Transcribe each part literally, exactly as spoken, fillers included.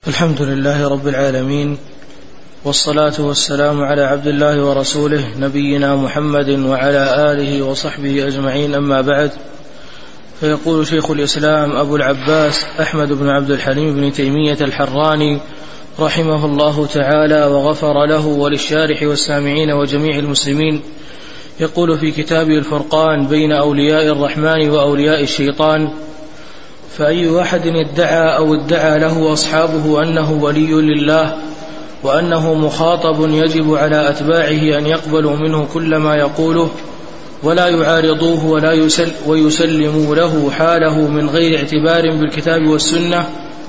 الحمد لله رب العالمين، والصلاة والسلام على عبد الله ورسوله نبينا محمد وعلى آله وصحبه أجمعين، أما بعد. فيقول شيخ الإسلام أبو العباس أحمد بن عبد الحليم بن تيمية الحراني رحمه الله تعالى وغفر له وللشارح والسامعين وجميع المسلمين، يقول في كتابه الفرقان بين أولياء الرحمن وأولياء الشيطان: فأي أحد ادعى أو ادعى له أصحابه أنه ولي لله وأنه مخاطب يجب على أتباعه أن يقبلوا منه كل ما يقوله ولا يعارضوه ولا يسل ويسلموا له حاله من غير اعتبار بالكتاب والسنة،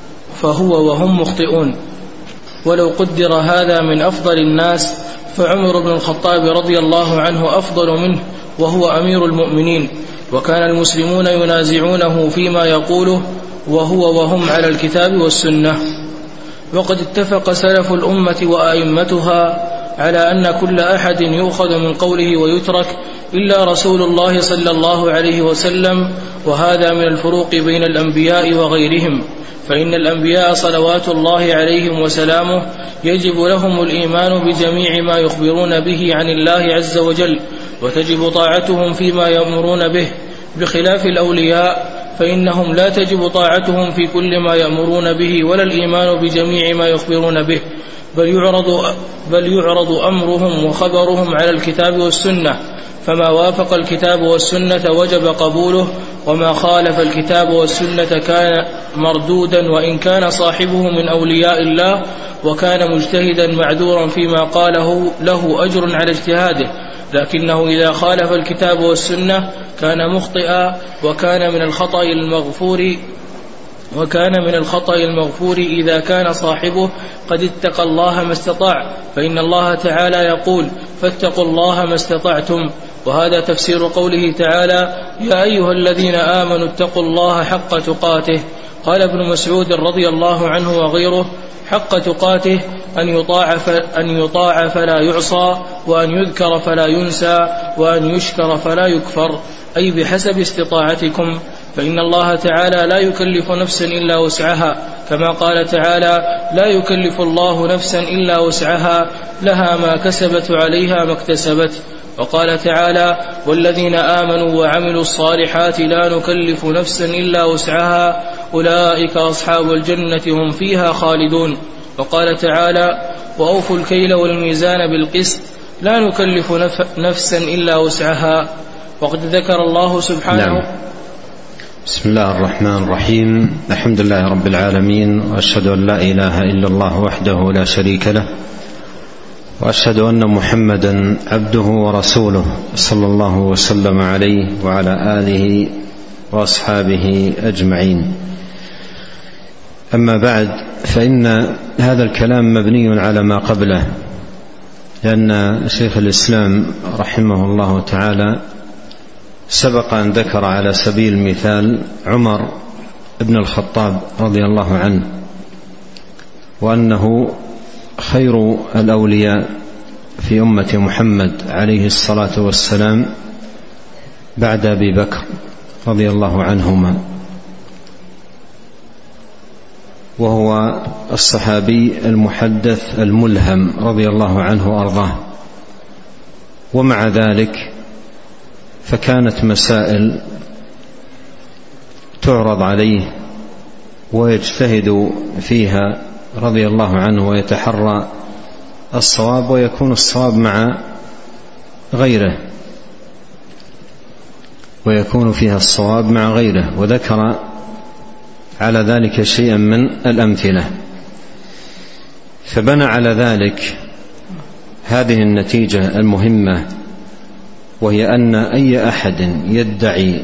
فهو وهم مخطئون. ولو قدر هذا من أفضل الناس فعمر بن الخطاب رضي الله عنه أفضل منه وهو أمير المؤمنين، وكان المسلمون ينازعونه فيما يقوله وهو وهم على الكتاب والسنة. وقد اتفق سلف الأمة وأئمتها على أن كل أحد يؤخذ من قوله ويترك إلا رسول الله صلى الله عليه وسلم، وهذا من الفروق بين الأنبياء وغيرهم، فإن الأنبياء صلوات الله عليهم وسلامه يجب لهم الإيمان بجميع ما يخبرون به عن الله عز وجل، وتجب طاعتهم فيما يأمرون به، بخلاف الأولياء فإنهم لا تجب طاعتهم في كل ما يأمرون به ولا الإيمان بجميع ما يخبرون به، بل يعرض, بل يعرض أمرهم وخبرهم على الكتاب والسنة، فما وافق الكتاب والسنة وجب قبوله، وما خالف الكتاب والسنة كان مردودا، وإن كان صاحبه من أولياء الله وكان مجتهدا معذورا فيما قاله له أجر على اجتهاده، لكنه إذا خالف الكتاب والسنة كان مخطئا، وكان من الخطأ المغفور وكان من الخطأ المغفور إذا كان صاحبه قد اتقى الله ما استطاع، فإن الله تعالى يقول: فاتقوا الله ما استطعتم. وهذا تفسير قوله تعالى: يا أيها الذين آمنوا اتقوا الله حق تقاته. قال ابن مسعود رضي الله عنه وغيره: حق تقاته أن يطاع, أن يطاع فلا يعصى، وأن يذكر فلا ينسى، وأن يشكر فلا يكفر، أي بحسب استطاعتكم، فإن الله تعالى لا يكلف نفسا إلا وسعها، كما قال تعالى: لا يكلف الله نفسا إلا وسعها، لها ما كسبت عليها ما اكتسبت. وقال تعالى: والذين آمنوا وعملوا الصالحات لا نكلف نفسا إلا وسعها، أولئك أصحاب الجنة هم فيها خالدون. وقال تعالى: وأوفوا الكيل والميزان بالقسط لا نكلف نفسا إلا وسعها. وقد ذكر الله سبحانه. نعم. بسم الله الرحمن الرحيم، الحمد لله رب العالمين، وأشهد أن لا إله إلا الله وحده لا شريك له، وأشهد أن محمدا عبده ورسوله صلى الله وسلم عليه وعلى آله وأصحابه أجمعين. أما بعد، فإن هذا الكلام مبني على ما قبله، لأن شيخ الإسلام رحمه الله تعالى سبق أن ذكر على سبيل المثال عمر بن الخطاب رضي الله عنه، وأنه خير الأولياء في أمة محمد عليه الصلاة والسلام بعد أبي بكر رضي الله عنهما، وهو الصحابي المحدث الملهم رضي الله عنه وأرضاه. ومع ذلك فكانت مسائل تعرض عليه ويجتهد فيها رضي الله عنه ويتحرى الصواب، ويكون الصواب مع غيره ويكون فيها الصواب مع غيره، وذكر على ذلك شيئا من الأمثلة، فبنى على ذلك هذه النتيجة المهمة، وهي أن أي أحد يدعي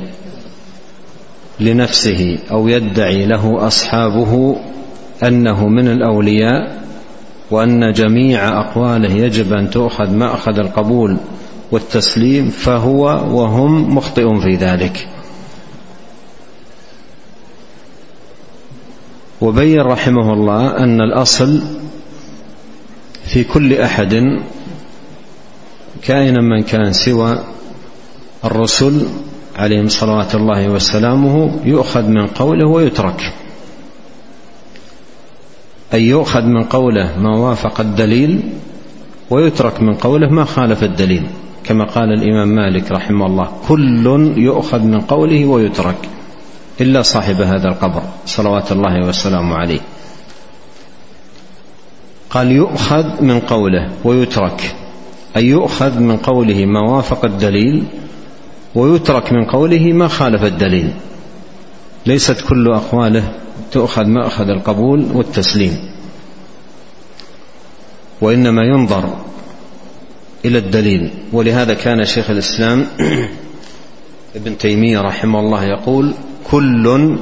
لنفسه أو يدعي له أصحابه أنه من الأولياء، وأن جميع أقواله يجب أن تؤخذ مأخذ القبول والتسليم، فهو وهم مخطئ في ذلك. وبين رحمه الله أن الأصل في كل أحد كائنا من كان سوى الرسل عليهم صلوات الله وسلامه يؤخذ من قوله ويترك، أن يؤخذ من قوله ما وافق الدليل ويترك من قوله ما خالف الدليل، كما قال الإمام مالك رحمه الله: كل يؤخذ من قوله ويترك إلا صاحب هذا القبر صلوات الله وسلامه عليه. قال يؤخذ من قوله ويترك، أي يؤخذ من قوله ما وافق الدليل ويترك من قوله ما خالف الدليل. ليست كل أقواله تؤخذ مأخذ القبول والتسليم، وإنما ينظر إلى الدليل. ولهذا كان شيخ الإسلام ابن تيمية رحمه الله يقول: كل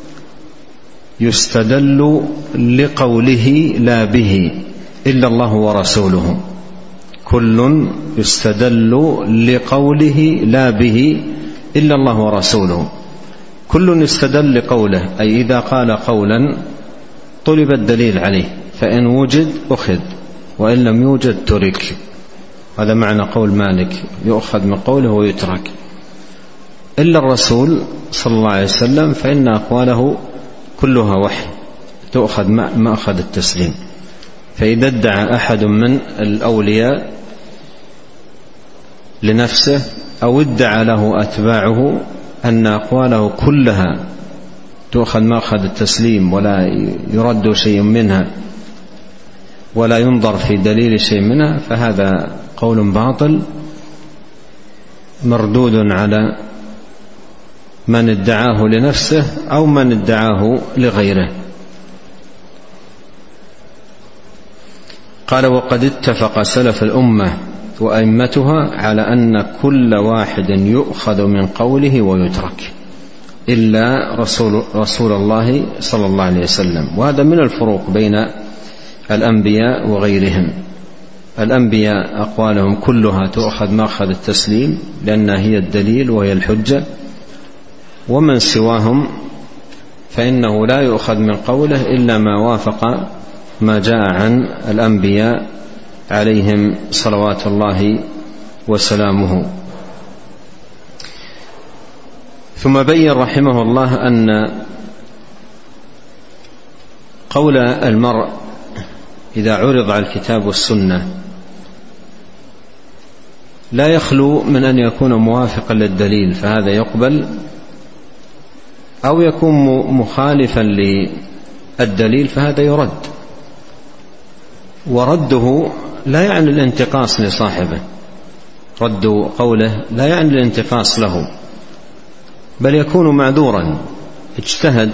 يستدل لقوله لا به إلا الله ورسوله. كل يستدل لقوله لا به إلا الله ورسوله. كل يستدل لقوله، أي إذا قال قولا طلب الدليل عليه، فإن وجد أخذ وإن لم يوجد ترك. هذا معنى قول مالك: يؤخذ من قوله ويترك. إلا الرسول صلى الله عليه وسلم فإن أقواله كلها وحي تؤخذ مأخذ التسليم. فإذا ادعى أحد من الأولياء لنفسه أو ادعى له أتباعه أن أقواله كلها تؤخذ مأخذ التسليم ولا يرد شيء منها ولا ينظر في دليل شيء منها، فهذا قول باطل مردود على من ادعاه لنفسه أو من ادعاه لغيره. قال: وقد اتفق سلف الأمة وأئمتها على أن كل واحد يؤخذ من قوله ويترك إلا رسول, رسول الله صلى الله عليه وسلم. وهذا من الفروق بين الأنبياء وغيرهم. الأنبياء أقوالهم كلها تؤخذ مأخذ التسليم لأنها هي الدليل وهي الحجة، ومن سواهم فإنه لا يؤخذ من قوله إلا ما وافق ما جاء عن الأنبياء عليهم صلوات الله وسلامه. ثم بين رحمه الله أن قول المرء إذا عرض على الكتاب والسنة لا يخلو من أن يكون موافقا للدليل فهذا يقبل، أو يكون مخالفا للدليل فهذا يرد. ورده لا يعني الانتقاص لصاحبه، رد قوله لا يعني الانتقاص له، بل يكون معذورا، اجتهد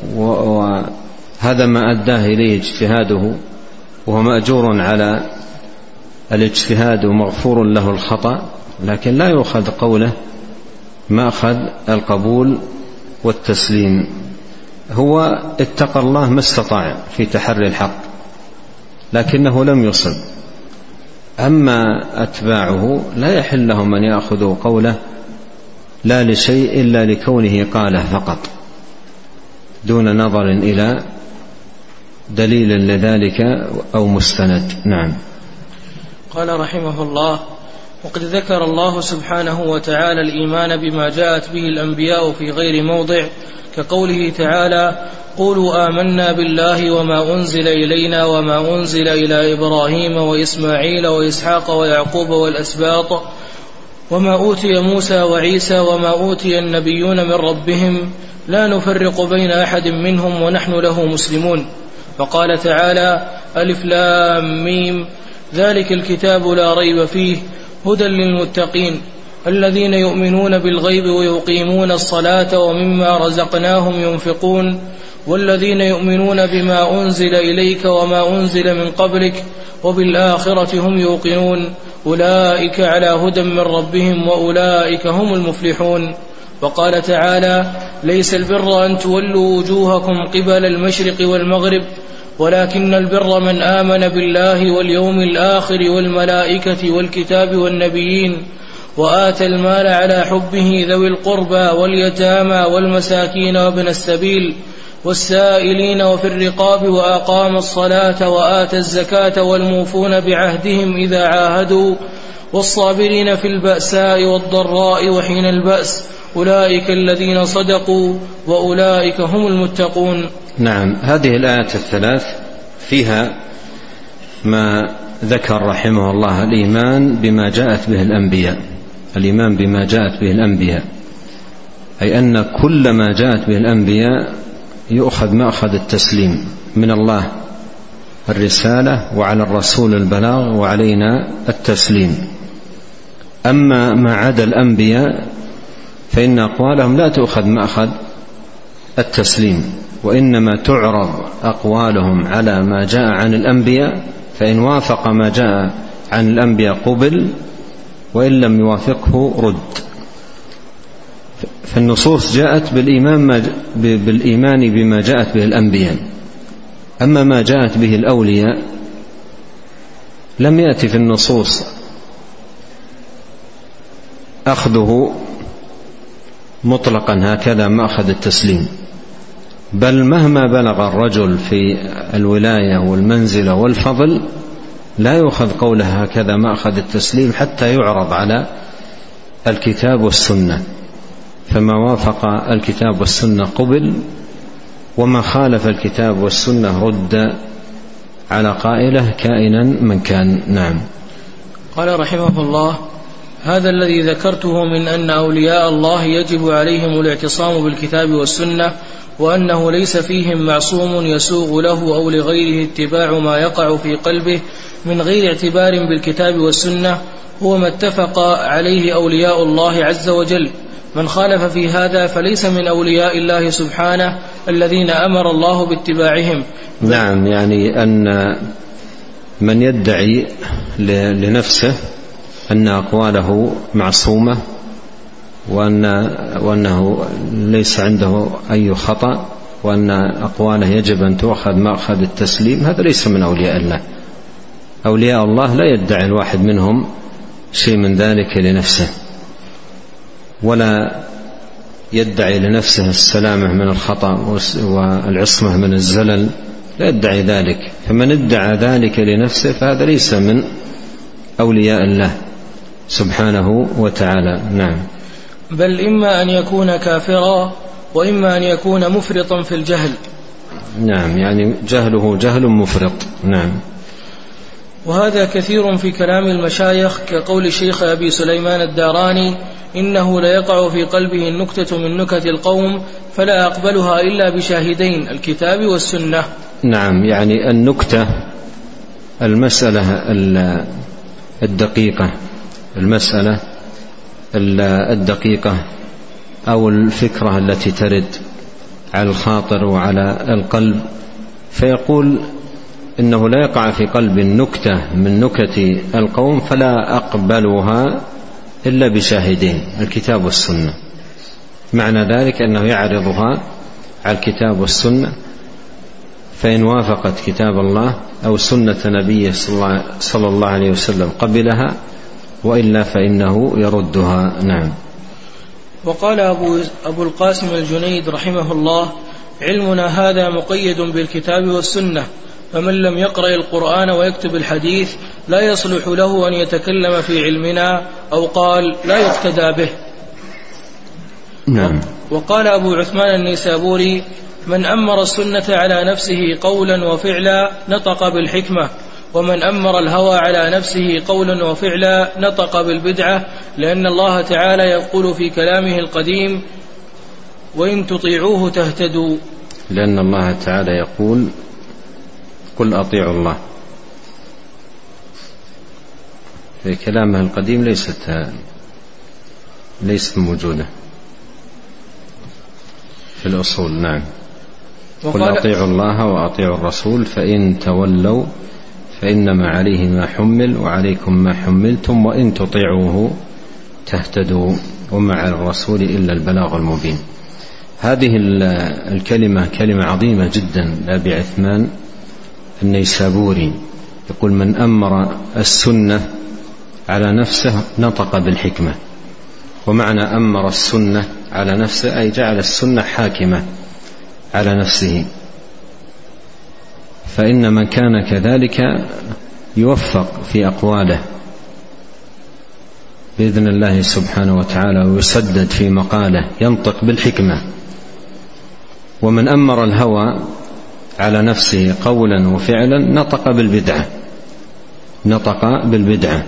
وهذا ما أداه إليه اجتهاده وهو مأجور على الاجتهاد ومغفور له الخطأ، لكن لا يؤخذ قوله مأخذ القبول والتسليم. هو اتقى الله ما استطاع في تحري الحق لكنه لم يصب. أما أتباعه لا يحل لهم أن يأخذوا قوله لا لشيء إلا لكونه قاله فقط دون نظر إلى دليل لذلك أو مستند. نعم. قال رحمه الله: وقد ذكر الله سبحانه وتعالى الإيمان بما جاءت به الأنبياء في غير موضع، كقوله تعالى: قولوا آمنا بالله وما أنزل إلينا وما أنزل إلى إبراهيم وإسماعيل وإسحاق ويعقوب والأسباط وما أوتي موسى وعيسى وما أوتي النبيون من ربهم لا نفرق بين أحد منهم ونحن له مسلمون. وقال تعالى: ألف لام ميم ذلك الكتاب لا ريب فيه هدى للمتقين الذين يؤمنون بالغيب ويقيمون الصلاة ومما رزقناهم ينفقون والذين يؤمنون بما أنزل إليك وما أنزل من قبلك وبالآخرة هم يوقنون أولئك على هدى من ربهم وأولئك هم المفلحون. وقال تعالى: ليس البر أن تولوا وجوهكم قبل المشرق والمغرب ولكن البر من آمن بالله واليوم الآخر والملائكة والكتاب والنبيين وآتى المال على حبه ذوي القربى واليتامى والمساكين وابن السبيل والسائلين وفي الرقاب وأقام الصلاة وآتى الزكاة والموفون بعهدهم إذا عاهدوا والصابرين في البأساء والضراء وحين البأس أولئك الذين صدقوا وأولئك هم المتقون. نعم. هذه الآيات الثلاث فيها ما ذكر رحمه الله الإيمان بما جاءت به الأنبياء، الإيمان بما جاءت به الأنبياء، أي أن كل ما جاءت به الأنبياء يؤخذ مأخذ التسليم من الله الرسالة، وعلى الرسول البلاغ، وعلينا التسليم. أما ما عدا الأنبياء فإن أقوالهم لا تؤخذ مأخذ التسليم، وإنما تعرض أقوالهم على ما جاء عن الأنبياء، فإن وافق ما جاء عن الأنبياء قبل، وإن لم يوافقه رد. فالنصوص جاءت بالإيمان, بالإيمان بما جاءت به الأنبياء. أما ما جاءت به الأولياء لم يأتي في النصوص أخذه مطلقا هكذا مأخذ التسليم، بل مهما بلغ الرجل في الولاية والمنزلة والفضل لا يؤخذ قوله هكذا مأخذ التسليم حتى يعرض على الكتاب والسنة، فما وافق الكتاب والسنة قبل، وما خالف الكتاب والسنة رد على قائله كائنا من كان. نعم. قال رحمه الله: هذا الذي ذكرته من أن أولياء الله يجب عليهم الاعتصام بالكتاب والسنة، وأنه ليس فيهم معصوم يسوغ له أو لغيره اتباع ما يقع في قلبه من غير اعتبار بالكتاب والسنة، هو ما اتفق عليه أولياء الله عز وجل. من خالف في هذا فليس من أولياء الله سبحانه الذين أمر الله باتباعهم. نعم، يعني أن من يدعي لنفسه أن أقواله معصومة وأن وأنه ليس عنده أي خطأ وأن أقواله يجب أن تؤخذ مأخذ التسليم، هذا ليس من أولياء الله. أولياء الله لا يدعي الواحد منهم شيء من ذلك لنفسه، ولا يدعي لنفسه السلامة من الخطأ والعصمة من الزلل، لا يدعي ذلك. فمن ادعى ذلك لنفسه فهذا ليس من أولياء الله سبحانه وتعالى. نعم. بل إما أن يكون كافرا وإما أن يكون مفرطا في الجهل. نعم، يعني جهله جهل مفرط. نعم. وهذا كثير في كلام المشايخ، كقول الشيخ أبي سليمان الداراني: إنه ليقع في قلبه النكتة من نكت القوم فلا أقبلها إلا بشاهدين، الكتاب والسنة. نعم، يعني النكتة المسألة الدقيقة المسألة الدقيقة أو الفكرة التي ترد على الخاطر وعلى القلب، فيقول إنه لا يقع في قلب النكتة من نكت القوم فلا أقبلها إلا بشاهدين، الكتاب والسنة. معنى ذلك أنه يعرضها على الكتاب والسنة، فإن وافقت كتاب الله أو سنة نبيه صلى الله عليه وسلم قبلها، وإلا فإنه يردها. نعم. وقال أبو, أبو القاسم الجنيد رحمه الله: علمنا هذا مقيد بالكتاب والسنة، فمن لم يقرأ القرآن ويكتب الحديث لا يصلح له أن يتكلم في علمنا، أو قال لا يقتدى به. نعم. وقال أبو عثمان النيسابوري: من أمر السنة على نفسه قولا وفعلا نطق بالحكمة، ومن أمر الهوى على نفسه قولا وفعلا نطق بالبدعة، لأن الله تعالى يقول في كلامه القديم: وإن تطيعوه تهتدوا. لأن الله تعالى يقول: قل أطيعوا الله. في كلامه القديم ليست ليست موجودة في الأصول. نعم. قل أطيعوا الله وأطيعوا الرسول فإن تولوا فإنما عليه ما حمل وعليكم ما حملتم وإن تطيعوه تهتدوا وما على الرسول إلا البلاغ المبين. هذه الكلمة كلمة عظيمة جدا لأبي عثمان النيسابوري، يقول: من أمر السنة على نفسه نطق بالحكمة. ومعنى أمر السنة على نفسه أي جعل السنة حاكمة على نفسه، فإن من كان كذلك يوفق في أقواله بإذن الله سبحانه وتعالى، ويسدد في مقاله، ينطق بالحكمة. ومن أمر الهوى على نفسه قولا وفعلا نطق بالبدعة نطق بالبدعة.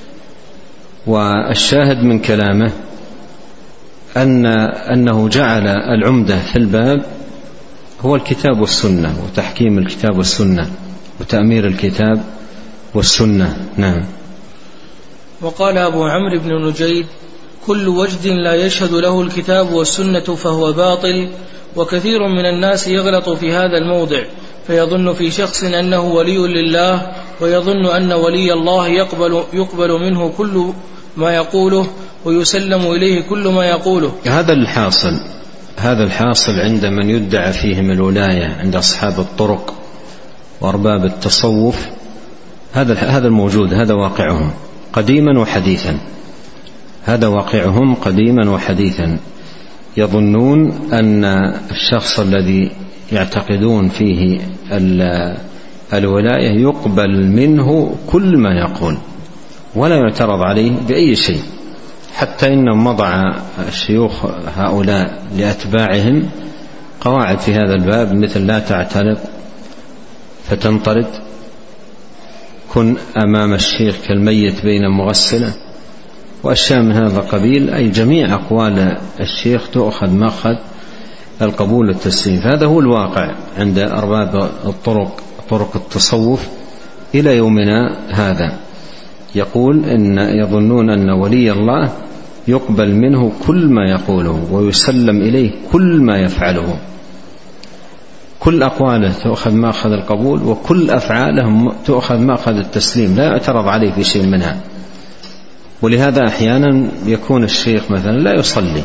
والشاهد من كلامه أن أنه جعل العمدة في الباب هو الكتاب والسنة وتحكيم الكتاب والسنة وتأمير الكتاب والسنة. نعم. وقال أبو عمرو بن نجيد: كل وجد لا يشهد له الكتاب والسنة فهو باطل. وكثير من الناس يغلط في هذا الموضع فيظن في شخص أنه ولي لله ويظن أن ولي الله يقبل, يقبل منه كل ما يقوله ويسلم إليه كل ما يقوله. هذا الحاصل هذا الحاصل عند من يدعى فيهم الولاية، عند أصحاب الطرق وأرباب التصوف. هذا هذا الموجود، هذا واقعهم قديما وحديثا، هذا واقعهم قديما وحديثا. يظنون أن الشخص الذي يعتقدون فيه الولاية يقبل منه كل ما يقول ولا يعترض عليه بأي شيء، حتى إن وضع الشيوخ هؤلاء لأتباعهم قواعد في هذا الباب، مثل لا تعترض فتنطرد، كن أمام الشيخ كالميت بين مغسلة، وأشياء من هذا القبيل. أي جميع أقوال الشيخ تؤخذ مأخذ القبول والتسليم. هذا هو الواقع عند أرباب الطرق طرق التصوف إلى يومنا هذا. يقول إن يظنون أن ولي الله يقبل منه كل ما يقوله ويسلم إليه كل ما يفعله، كل أقواله تؤخذ مأخذ القبول وكل أفعاله تؤخذ مأخذ التسليم، لا يعترض عليه في شيء منها. ولهذا أحيانا يكون الشيخ مثلا لا يصلي،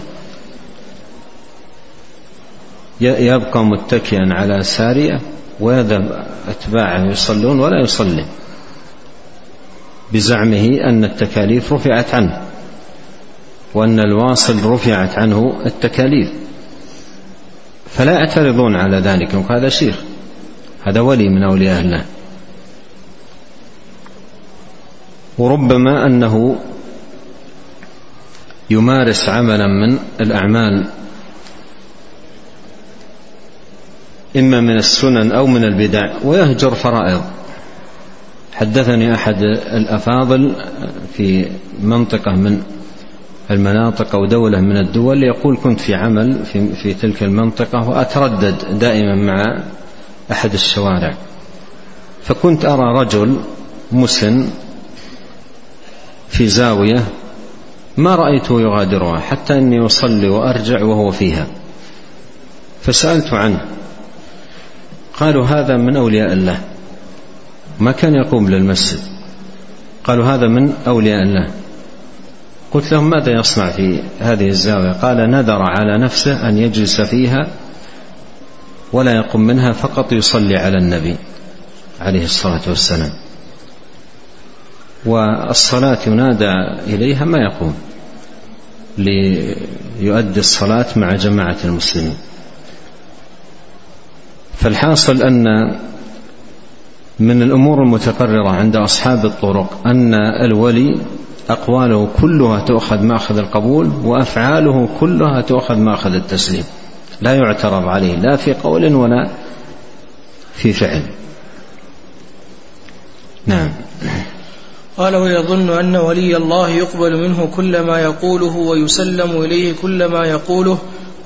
يبقى متكئا على سارية ويذهب أتباعه يصلون ولا يصلي، بزعمه أن التكاليف رفعت عنه وأن الواصل رفعت عنه التكاليف، فلا يعترضون على ذلك. وهذا شيخ، هذا ولي من أولياء الله. وربما أنه يمارس عملا من الأعمال إما من السنن أو من البدع ويهجر فرائض. حدثني أحد الأفاضل في منطقة من المناطق أو دولة من الدول يقول: كنت في عمل في, في تلك المنطقة وأتردد دائما مع أحد الشوارع، فكنت أرى رجل مسن في زاوية ما رأيته يغادرها حتى أني يصلي وأرجع وهو فيها، فسألت عنه، قالوا: هذا من أولياء الله، ما كان يقوم للمسجد. قالوا: هذا من أولياء الله. قلت لهم: ماذا يصنع في هذه الزاوية؟ قال: نذر على نفسه أن يجلس فيها ولا يقوم منها، فقط يصلي على النبي عليه الصلاة والسلام، والصلاة ينادى إليها ما يقوم ليؤدي الصلاة مع جماعة المسلمين. فالحاصل أن من الأمور المتقررة عند أصحاب الطرق أن الولي أقواله كلها تؤخذ مأخذ القبول وأفعاله كلها تؤخذ مأخذ التسليم، لا يعترض عليه لا في قول ولا في فعل. نعم. قال: ويظن أن ولي الله يقبل منه كل ما يقوله ويسلم إليه كل ما يقوله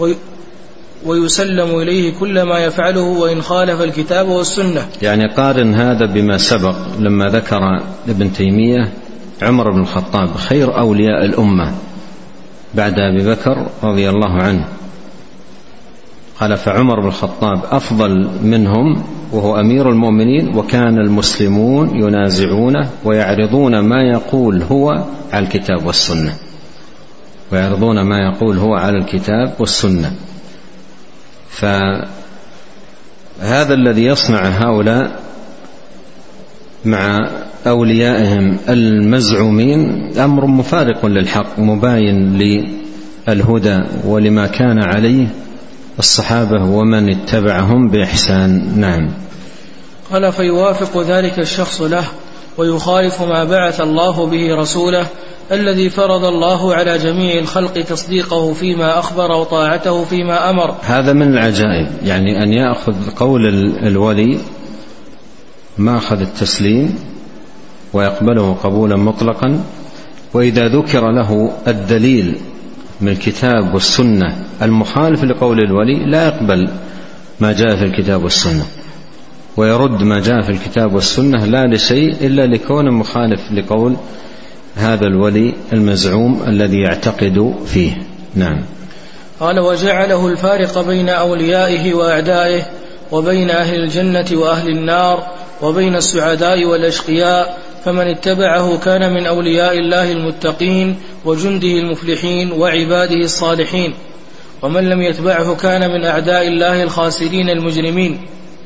ويسلم إليه كل ما يفعله وإن خالف الكتاب والسنة. يعني قارن هذا بما سبق لما ذكر ابن تيمية عمر بن الخطاب خير أولياء الأمة بعد أبي بكر رضي الله عنه، قال: فعمر بن الخطاب أفضل منهم وهو أمير المؤمنين، وكان المسلمون ينازعونه ويعرضون ما يقول هو على الكتاب والسنة ويعرضون ما يقول هو على الكتاب والسنة. فهذا الذي يصنع هؤلاء مع أوليائهم المزعومين أمر مفارق للحق مباين للهدى ولما كان عليه الصحابة ومن اتبعهم بإحسان. نعم. قال: فيوافق ذلك الشخص له ويخالف ما بعث الله به رسوله الذي فرض الله على جميع الخلق تصديقه فيما أخبر وطاعته فيما أمر. هذا من العجائب، يعني أن يأخذ قول الولي ما أخذ التسليم ويقبله قبولا مطلقا، وإذا ذكر له الدليل من الكتاب والسنة المخالف لقول الولي لا يقبل ما جاء في الكتاب والسنة، ويرد ما جاء في الكتاب والسنة لا لشيء إلا لكونه مخالف لقول هذا الولي المزعوم الذي يعتقد فيه. نعم. قال: وجعله الفارق بين أوليائه وأعدائه، وبين أهل الجنة وأهل النار، وبين السعداء والأشقياء، فمن اتبعه كان من أولياء الله المتقين وجنده المفلحين وعباده الصالحين، ومن لم يتبعه كان من أعداء الله الخاسرين المجرمين.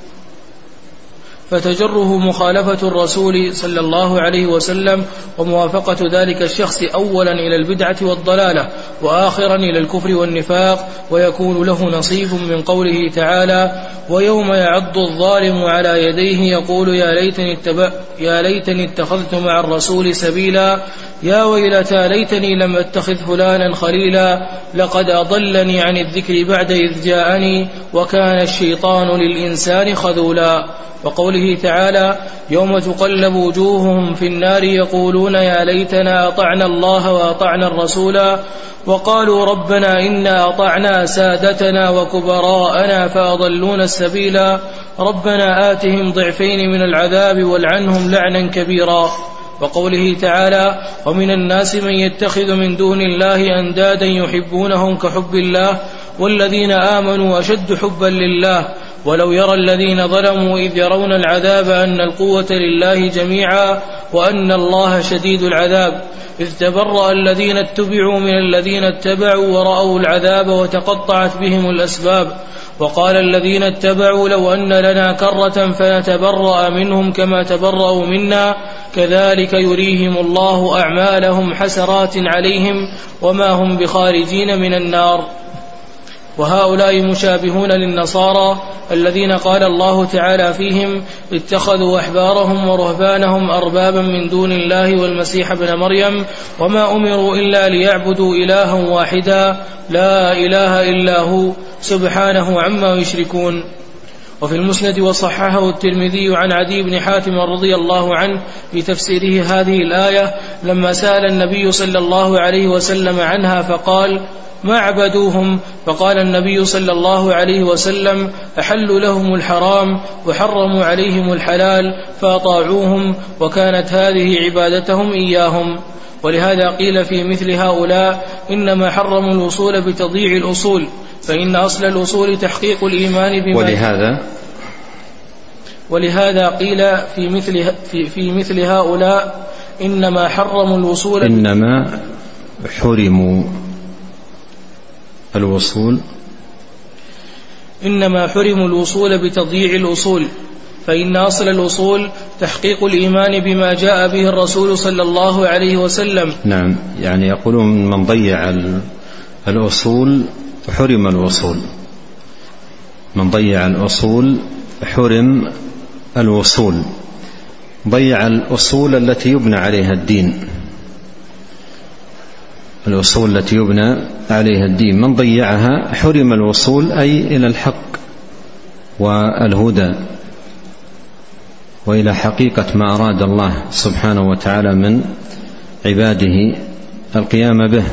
فتجره مخالفة الرسول صلى الله عليه وسلم وموافقة ذلك الشخص أولا إلى البدعة والضلالة، وآخرا إلى الكفر والنفاق، ويكون له نصيب من قوله تعالى: ويوم يعض الظالم على يديه يقول يا ليتني, اتبع يا ليتني اتخذت مع الرسول سبيلا، يا ويلتى ليتني لم أتخذ فلانا خليلا، لقد أضلني عن الذكر بعد إذ جاءني، وكان الشيطان للإنسان خذولا. وقوله تعالى: يوم تقلب وجوههم في النار يقولون يا ليتنا أطعنا الله وأطعنا الرسولا، وقالوا ربنا إنا أطعنا سادتنا وكبراءنا فأضلونا السبيلا، ربنا آتهم ضعفين من العذاب والعنهم لعنا كبيرا. وقوله تعالى: ومن الناس من يتخذ من دون الله أندادا يحبونهم كحب الله والذين آمنوا أشد حبا لله، ولو يرى الذين ظلموا إذ يرون العذاب أن القوة لله جميعا وأن الله شديد العذاب، إذ تبرأ الذين اتبعوا من الذين اتبعوا ورأوا العذاب وتقطعت بهم الأسباب، وقال الذين اتبعوا لو أن لنا كرة فنتبرأ منهم كما تبرأوا منا كذلك يريهم الله أعمالهم حسرات عليهم وما هم بخارجين من النار. وهؤلاء مشابهون للنصارى الذين قال الله تعالى فيهم: اتخذوا أحبارهم ورهبانهم أربابا من دون الله والمسيح ابن مريم وما أمروا إلا ليعبدوا إلها واحدا لا إله إلا هو سبحانه عما يشركون. وفي المسند وصححه الترمذي عن عدي بن حاتم رضي الله عنه في تفسيره هذه الآية لما سأل النبي صلى الله عليه وسلم عنها فقال: ما عبدوهم؟ فقال النبي صلى الله عليه وسلم: أحلوا لهم الحرام وحرموا عليهم الحلال فأطاعوهم، وكانت هذه عبادتهم إياهم. ولهذا قيل في مثل هؤلاء: إنما حرموا الوصول بتضييع الأصول، فإن أصل الأصول تحقيق الإيمان بما ولهذا ولهذا قيل في مثل في, في مثل هؤلاء: إنما حرموا الوصول إنما حرموا الوصول إنما حرموا الوصول بتضييع الأصول، فإن أصل الأصول تحقيق الإيمان بما جاء به الرسول صلى الله عليه وسلم. نعم، يعني يقولون من ضيع الأصول حرم الوصول، من ضيع الأصول حرم الوصول، ضيع الأصول التي يبنى عليها الدين، الأصول التي يبنى عليها الدين، من ضيعها حرم الوصول أي إلى الحق والهدى وإلى حقيقة ما أراد الله سبحانه وتعالى من عباده القيام به.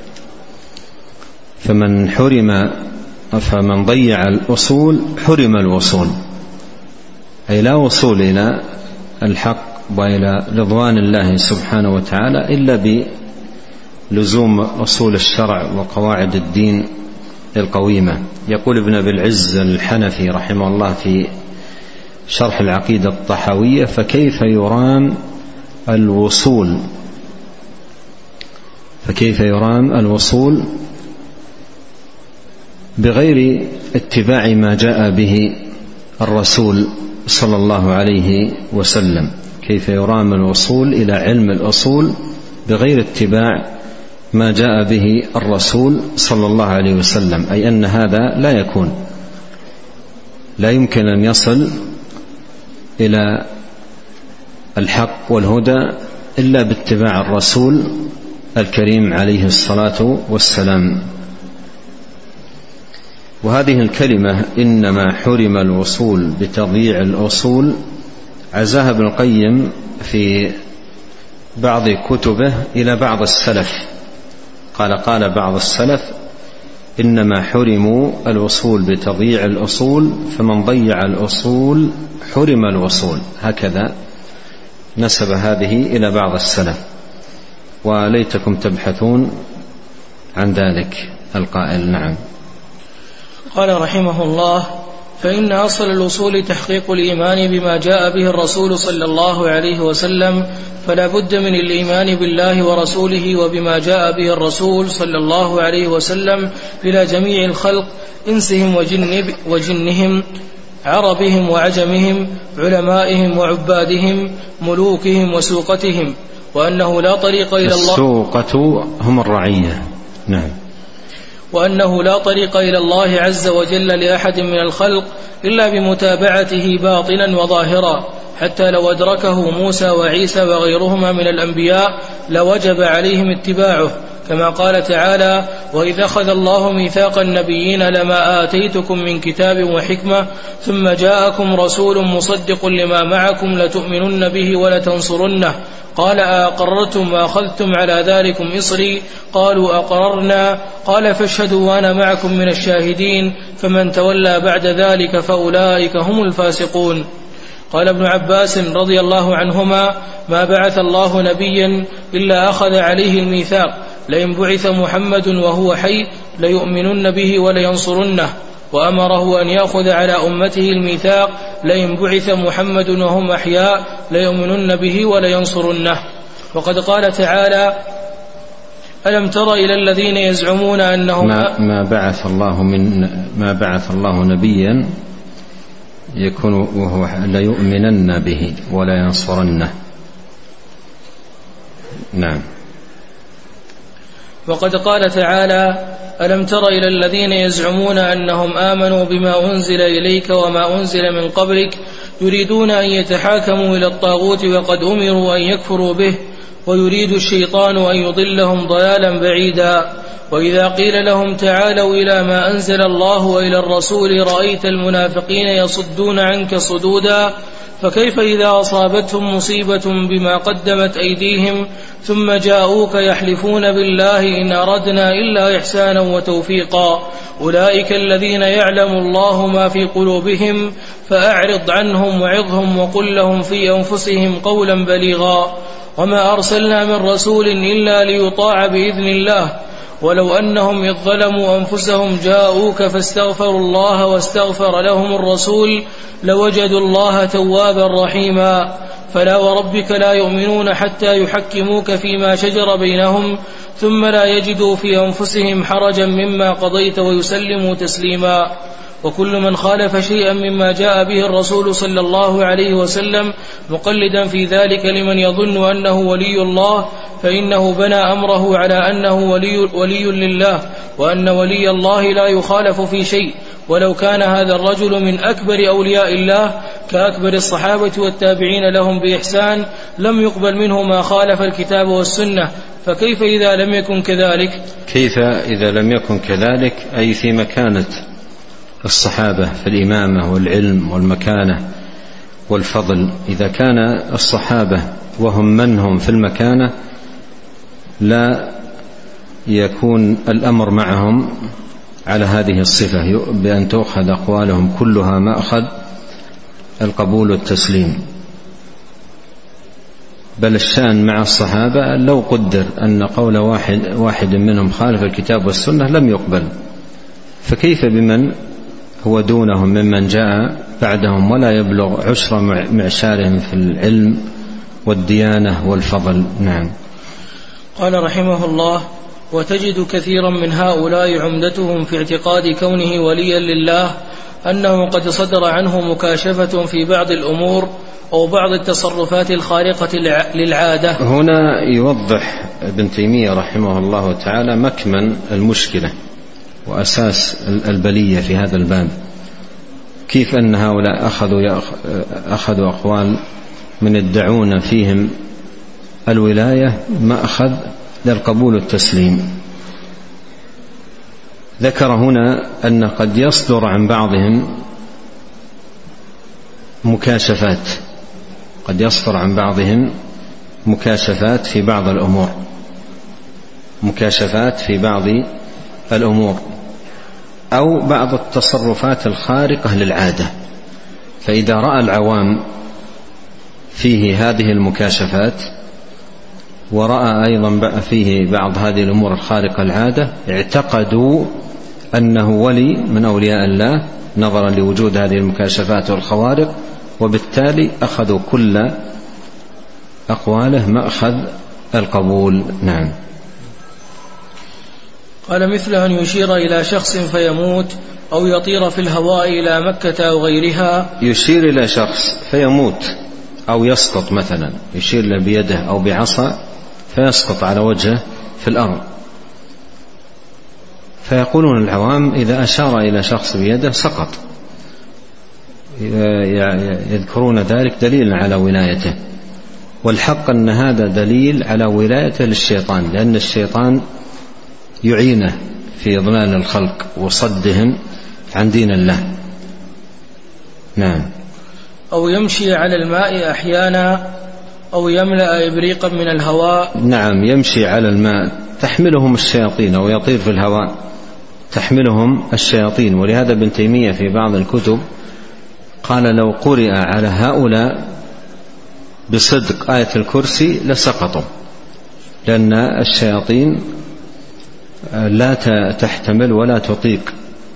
فمن حرم فمن ضيع الأصول حرم الوصول، أي لا وصول إلى الحق وإلى رضوان الله سبحانه وتعالى إلا بلزوم أصول الشرع وقواعد الدين القويمة. يقول ابن أبي العز الحنفي رحمه الله في شرح العقيدة الطحاوية: فكيف يرام الوصول فكيف يرام الوصول بغير اتباع ما جاء به الرسول صلى الله عليه وسلم؟ كيف يرام الوصول إلى علم الأصول بغير اتباع ما جاء به الرسول صلى الله عليه وسلم؟ أي أن هذا لا يكون، لا يمكن أن يصل إلى الحق والهدى إلا باتباع الرسول الكريم عليه الصلاة والسلام. وهذه الكلمة إنما حرم الوصول بتضييع الأصول عزاها ابن القيم في بعض كتبه إلى بعض السلف، قال قال بعض السلف إنما حرموا الوصول بتضييع الأصول، فمن ضيع الأصول حرم الوصول، هكذا نسب هذه إلى بعض السلف، وليتكم تبحثون عن ذلك القائل. نعم. قال رحمه الله: فإن أصل الوصول تحقيق الإيمان بما جاء به الرسول صلى الله عليه وسلم، فلا بد من الإيمان بالله ورسوله وبما جاء به الرسول صلى الله عليه وسلم إلى جميع الخلق، إنسهم وجن وجنهم، عربهم وعجمهم، علمائهم وعبادهم، ملوكهم وسوقتهم، وأنه لا طريق إلى الله. السوقة هم الرعية. نعم. وأنه لا طريق إلى الله عز وجل لأحد من الخلق إلا بمتابعته باطنا وظاهرا، حتى لو أدركه موسى وعيسى وغيرهما من الأنبياء لوجب عليهم اتباعه، كما قال تعالى: وإذا أخذ الله ميثاق النبيين لما آتيتكم من كتاب وحكمة ثم جاءكم رسول مصدق لما معكم لتؤمنن به ولتنصرنه، قال أقررتم وأخذتم على ذلكم إصري؟ قالوا أقررنا، قال فاشهدوا وأنا معكم من الشاهدين، فمن تولى بعد ذلك فأولئك هم الفاسقون. قال ابن عباس رضي الله عنهما: ما بعث الله نبيا إلا أخذ عليه الميثاق، لئن بعث محمد وهو حي ليؤمنن به ولينصرنه، وأمره أن يأخذ على أمته الميثاق، لئن بعث محمد وهم أحياء ليؤمنن به ولينصرنه. وقد قال تعالى: ألم تر إلى الذين يزعمون أنهم ما, ما بعث الله من ما بعث الله نبيا يكون وهو ليؤمنن به ولا ينصرنه. نعم. وقد قال تعالى: ألم تر إلى الذين يزعمون أنهم آمنوا بما أنزل إليك وما أنزل من قبلك يريدون أن يتحاكموا إلى الطاغوت وقد أمروا أن يكفروا به ويريد الشيطان أن يضلهم ضلالا بعيدا. وإذا قيل لهم تعالوا إلى ما أنزل الله وإلى الرسول رأيت المنافقين يصدون عنك صدودا، فكيف إذا أصابتهم مصيبة بما قدمت أيديهم ثم جاءوك يحلفون بالله إن أردنا إلا إحسانا وتوفيقا، أولئك الذين يعلم الله ما في قلوبهم فأعرض عنهم وعظهم وقل لهم في أنفسهم قولا بليغا، وما أرسلنا من رسول إلا ليطاع بإذن الله، ولو أنهم إذ ظلموا أنفسهم جاءوك فاستغفروا الله واستغفر لهم الرسول لوجدوا الله توابا رحيما. فلا وربك لا يؤمنون حتى يحكموك فيما شجر بينهم ثم لا يجدوا في أنفسهم حرجا مما قضيت ويسلموا تسليما. وكل من خالف شيئا مما جاء به الرسول صلى الله عليه وسلم مقلدا في ذلك لمن يظن أنه ولي الله فإنه بنى أمره على أنه ولي, ولي لله، وأن ولي الله لا يخالف في شيء، ولو كان هذا الرجل من أكبر أولياء الله كأكبر الصحابة والتابعين لهم بإحسان لم يقبل منه ما خالف الكتاب والسنة، فكيف إذا لم يكن كذلك؟ كيف إذا لم يكن كذلك؟ أي في مكانة الصحابة في الإمامة والعلم والمكانة والفضل. إذا كان الصحابة وهم من هم في المكانة لا يكون الأمر معهم على هذه الصفة بأن تؤخذ أقوالهم كلها مأخذ القبول والتسليم، بل الشأن مع الصحابة لو قدر أن قول واحد, واحد منهم خالف الكتاب والسنة لم يقبل، فكيف بمن هو دونهم ممن جاء بعدهم ولا يبلغ عشر معشارهم في العلم والديانة والفضل. نعم. قال رحمه الله: وتجد كثيرا من هؤلاء عمدتهم في اعتقاد كونه وليا لله أنه قد صدر عنه مكاشفة في بعض الأمور أو بعض التصرفات الخارقة للعادة. هنا يوضح ابن تيمية رحمه الله تعالى مكمن المشكلة وأساس البلية في هذا الباب، كيف أن هؤلاء أخذوا, أخذوا أقوال من يدعون فيهم الولاية ما أخذ للقبول والتسليم. ذكر هنا أن قد يصدر عن بعضهم مكاشفات، قد يصدر عن بعضهم مكاشفات في بعض الأمور، مكاشفات في بعض الأمور أو بعض التصرفات الخارقة للعادة. فإذا رأى العوام فيه هذه المكاشفات ورأى أيضا فيه بعض هذه الأمور الخارقة للعادة اعتقدوا أنه ولي من أولياء الله نظرا لوجود هذه المكاشفات والخوارق، وبالتالي أخذوا كل أقواله مأخذ القبول. نعم. قال مثل أن يشير إلى شخص فيموت أو يطير في الهواء إلى مكة أو غيرها. يشير إلى شخص فيموت أو يسقط مثلا، يشير له بيده أو بعصا فيسقط على وجهه في الأرض، فيقولون العوام إذا أشار إلى شخص بيده سقط، يذكرون ذلك دليل على ولايته، والحق أن هذا دليل على ولايته للشيطان، لأن الشيطان يعينه في إضلال الخلق وصدهم عن دين الله. نعم. أو يمشي على الماء أحيانا أو يملأ إبريقا من الهواء. نعم، يمشي على الماء تحملهم الشياطين، أو يطير في الهواء تحملهم الشياطين. ولهذا ابن تيمية في بعض الكتب قال لو قرئ على هؤلاء بصدق آية الكرسي لسقطوا، لأن الشياطين لا تحتمل ولا تطيق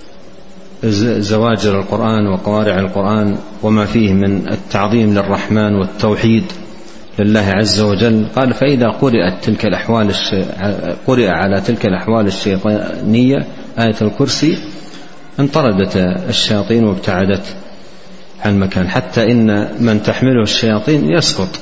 زواجر القرآن وقوارع القرآن وما فيه من التعظيم للرحمن والتوحيد لله عز وجل. قال فإذا قرأت تلك الأحوال الش... قرأ على تلك الأحوال الشيطانية آية الكرسي انطردت الشياطين وابتعدت عن مكان، حتى إن من تحمله الشياطين يسقط.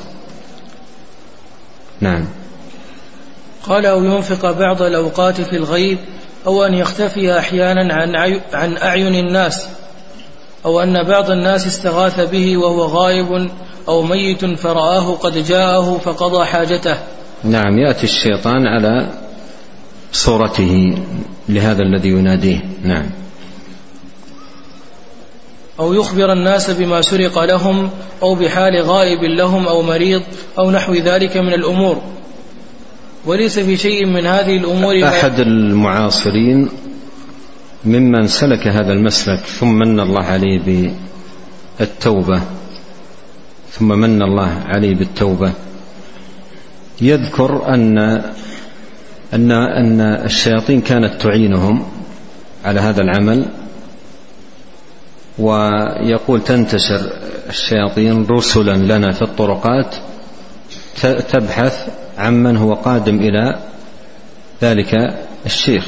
نعم. قال أو ينفق بعض الأوقات في الغيب، أو أن يختفي أحيانا عن, عي... عن أعين الناس، أو أن بعض الناس استغاث به وهو غائب أو ميت فرآه قد جاءه فقضى حاجته. نعم، يأتي الشيطان على صورته لهذا الذي يناديه. نعم. أو يخبر الناس بما سرق لهم أو بحال غائب لهم أو مريض أو نحو ذلك من الأمور، وليس في شيء من هذه الأمور. أحد المعاصرين ممن سلك هذا المسلك ثم من الله عليه بالتوبة ثم من الله عليه بالتوبة يذكر أن أن أن الشياطين كانت تعينهم على هذا العمل، ويقول تنتشر الشياطين رسلا لنا في الطرقات تبحث عمن هو قادم إلى ذلك الشيخ،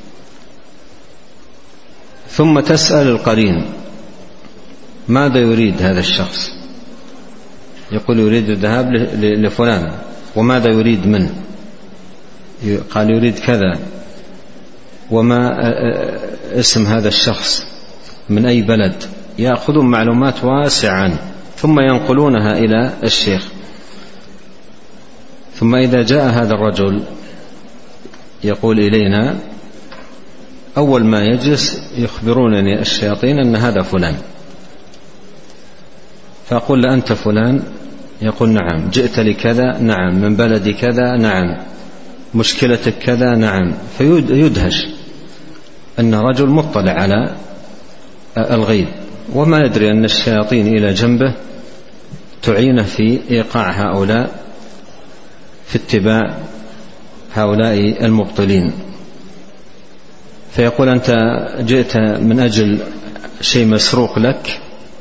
ثم تسأل القرين ماذا يريد هذا الشخص، يقول يريد الذهاب لفلان، وماذا يريد منه؟ قال يريد كذا، وما اسم هذا الشخص، من أي بلد، يأخذون معلومات واسعة ثم ينقلونها إلى الشيخ. ثم إذا جاء هذا الرجل يقول إلينا، أول ما يجلس يخبرونني الشياطين أن هذا فلان، فأقول له أنت فلان؟ يقول نعم. جئت لكذا؟ نعم. من بلدي كذا؟ نعم. مشكلتك كذا؟ نعم. فيدهش أن رجل مطلع على الغيب، وما يدري أن الشياطين إلى جنبه تعينه في إيقاع هؤلاء في اتباع هؤلاء المبطلين. فيقول أنت جئت من أجل شيء مسروق لك؟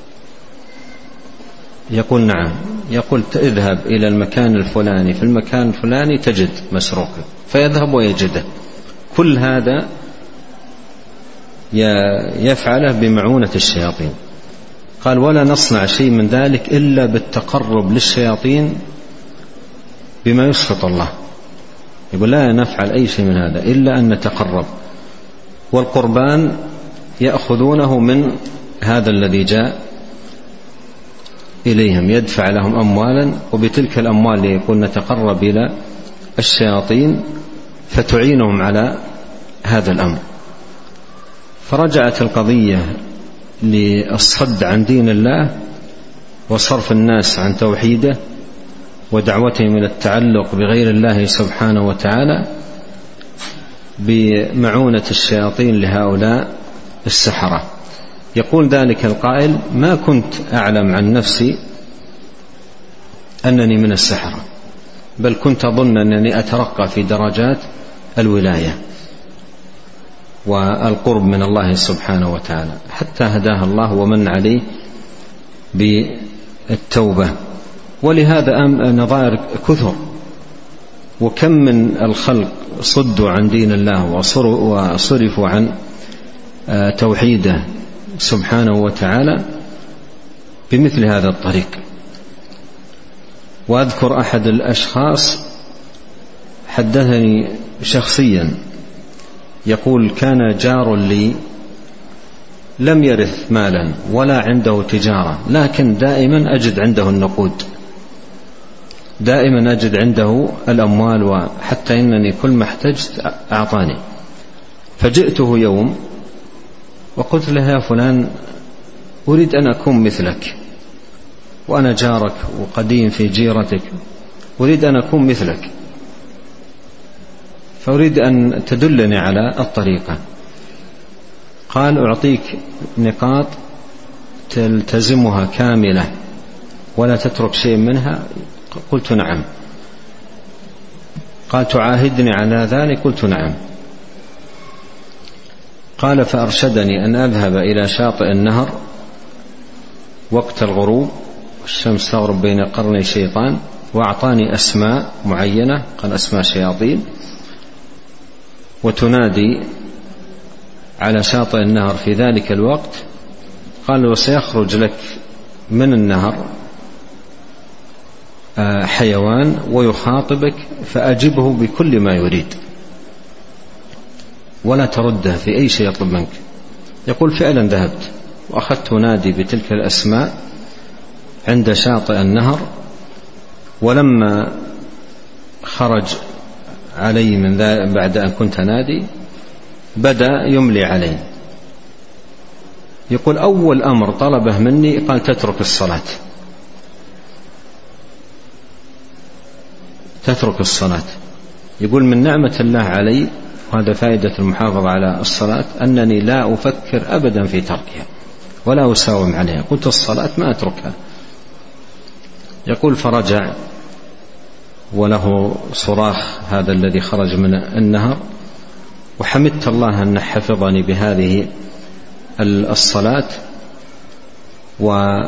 يقول نعم. يقول اذهب إلى المكان الفلاني، في المكان الفلاني تجد مسروقا، فيذهب ويجده. كل هذا يفعله بمعونة الشياطين. قال ولا نصنع شيء من ذلك إلا بالتقرب للشياطين بما يسخط الله. يقول لا نفعل أي شيء من هذا إلا أن نتقرب، والقربان يأخذونه من هذا الذي جاء إليهم، يدفع لهم أموالا، وبتلك الأموال يقول نتقرب إلى الشياطين فتعينهم على هذا الأمر. فرجعت القضية للصد عن دين الله وصرف الناس عن توحيده ودعوتهم إلى التعلق بغير الله سبحانه وتعالى بمعونة الشياطين لهؤلاء السحرة. يقول ذلك القائل: ما كنت أعلم عن نفسي أنني من السحرة، بل كنت أظن أنني أترقى في درجات الولاية والقرب من الله سبحانه وتعالى، حتى هداه الله ومن عليه بالتوبة. ولهذا نظائر كثر، وكم من الخلق صدوا عن دين الله وصرفوا عن توحيده سبحانه وتعالى بمثل هذا الطريق. وأذكر أحد الأشخاص حدثني شخصيا يقول: كان جار لي لم يرث مالا ولا عنده تجارة، لكن دائما أجد عنده النقود، دائما أجد عنده الأموال، وحتى إنني كل ما احتجت أعطاني. فجئته يوم وقلت له: يا فلان، أريد أن أكون مثلك، وأنا جارك وقديم في جيرتك، أريد أن أكون مثلك، فأريد أن تدلني على الطريقة. قال: أعطيك نقاط تلتزمها كاملة ولا تترك شيء منها. قلت: نعم. قال: تعاهدني على ذلك؟ قلت: نعم. قال: فأرشدني أن أذهب إلى شاطئ النهر وقت الغروب والشمس تغرب بين قرني شيطان، وأعطاني أسماء معينة، قال: أسماء شياطين، وتنادي على شاطئ النهر في ذلك الوقت. قال: وسيخرج لك من النهر حيوان ويخاطبك، فأجبه بكل ما يريد ولا ترده في أي شيء يطلب منك. يقول: فعلا ذهبت وأخذت نادي بتلك الأسماء عند شاطئ النهر، ولما خرج علي من بعد أن كنت نادي بدأ يملي علي. يقول: أول أمر طلبه مني قال: تترك الصلاة، تترك الصلاة. يقول: من نعمة الله علي، وهذا فائدة المحافظة على الصلاة، أنني لا أفكر أبدا في تركها ولا أساوم عليها. قلت: الصلاة ما أتركها. يقول: فرجع وله صراخ هذا الذي خرج من النهر، وحمدت الله أن حفظني بهذه الصلاة. وكل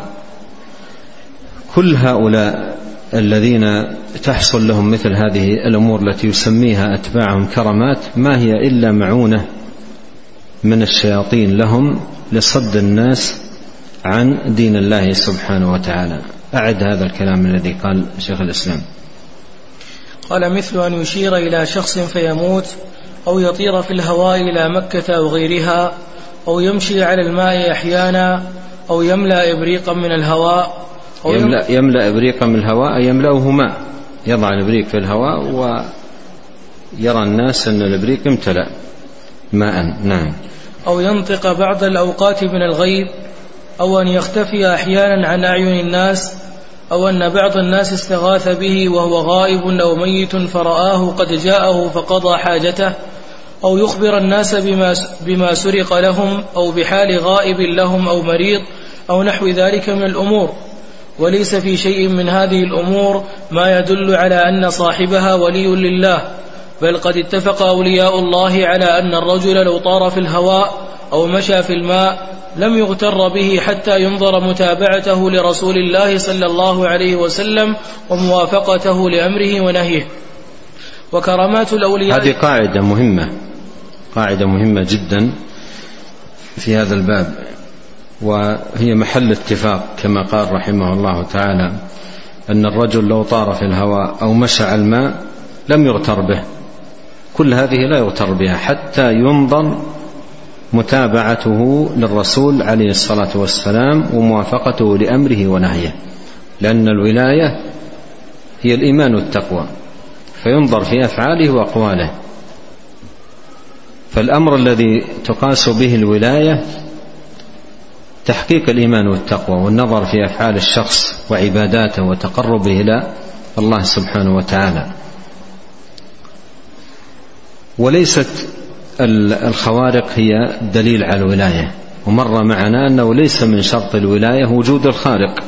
هؤلاء الذين تحصل لهم مثل هذه الأمور التي يسميها أتباعهم كرامات، ما هي إلا معونة من الشياطين لهم لصد الناس عن دين الله سبحانه وتعالى. أعد هذا الكلام الذي قال شيخ الإسلام. قال: مثل أن يشير إلى شخص فيموت، أو يطير في الهواء إلى مكة أو غيرها، أو يمشي على الماء أحيانا، أو يملأ إبريقا من الهواء. أو يملأ, يملأ إبريقا من الهواء، يملأه ماء، يضع الإبريق في الهواء ويرى الناس أن الإبريق امتلأ ماء. نعم. أو ينطق بعض الأوقات من الغيب، أو أن يختفي أحيانا عن أعين الناس، أو أن بعض الناس استغاث به وهو غائب أو ميت فرآه قد جاءه فقضى حاجته، أو يخبر الناس بما, بما سرق لهم، أو بحال غائب لهم أو مريض، أو نحو ذلك من الأمور. وليس في شيء من هذه الأمور ما يدل على أن صاحبها ولي لله، بل قد اتفق أولياء الله على أن الرجل لو طار في الهواء أو مشى في الماء لم يغتر به حتى ينظر متابعته لرسول الله صلى الله عليه وسلم وموافقته لأمره ونهيه. وكرامات الأولياء، هذه قاعدة مهمة، قاعدة مهمة جدا في هذا الباب، وهي محل اتفاق كما قال رحمه الله تعالى، أن الرجل لو طار في الهواء أو مشى على الماء لم يغتر به. كل هذه لا يغتر بها حتى ينظر متابعته للرسول عليه الصلاة والسلام وموافقته لأمره ونهيه، لأن الولاية هي الإيمان والتقوى، فينظر في أفعاله وأقواله فالأمر الذي تقاس به الولاية تحقيق الإيمان والتقوى والنظر في أفعال الشخص وعباداته وتقربه إلى الله سبحانه وتعالى، وليست الخوارق هي دليل على الولاية. ومر معنا أنه ليس من شرط الولاية وجود الخارق،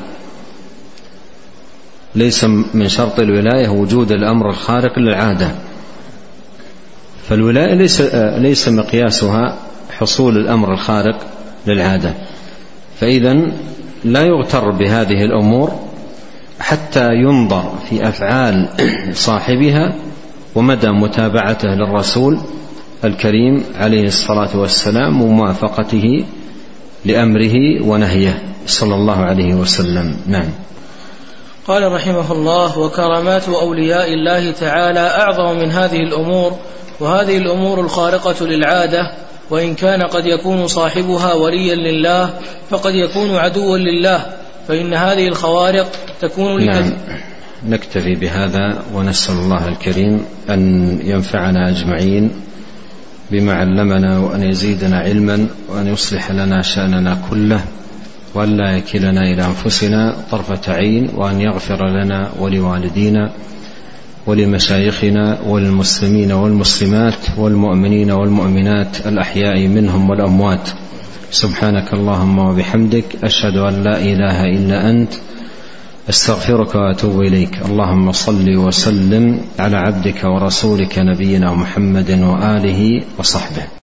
ليس من شرط الولاية وجود الأمر الخارق للعادة، فالولاية ليس, ليس مقياسها حصول الأمر الخارق للعادة. فإذن لا يغتر بهذه الأمور حتى ينظر في أفعال صاحبها ومدى متابعته للرسول الكريم عليه الصلاة والسلام وموافقته لأمره ونهيه صلى الله عليه وسلم. نعم. قال رحمه الله: وكرامات أولياء الله تعالى أعظم من هذه الأمور، وهذه الأمور الخارقة للعادة، وإن كان قد يكون صاحبها وليا لله فقد يكون عدوا لله، فإن هذه الخوارق تكون لك. نعم. نكتفي بهذا ونسأل الله الكريم أن ينفعنا أجمعين بما علمنا، وأن يزيدنا علما، وأن يصلح لنا شأننا كله، وأن لا يكلنا إلى أنفسنا طرفة عين، وأن يغفر لنا ولوالدينا ولمشايخنا والمسلمين والمسلمات والمؤمنين والمؤمنات الأحياء منهم والأموات. سبحانك اللهم وبحمدك، أشهد أن لا إله إلا أنت، أستغفرك وأتوب إليك. اللهم صل وسلم على عبدك ورسولك نبينا محمد وآله وصحبه.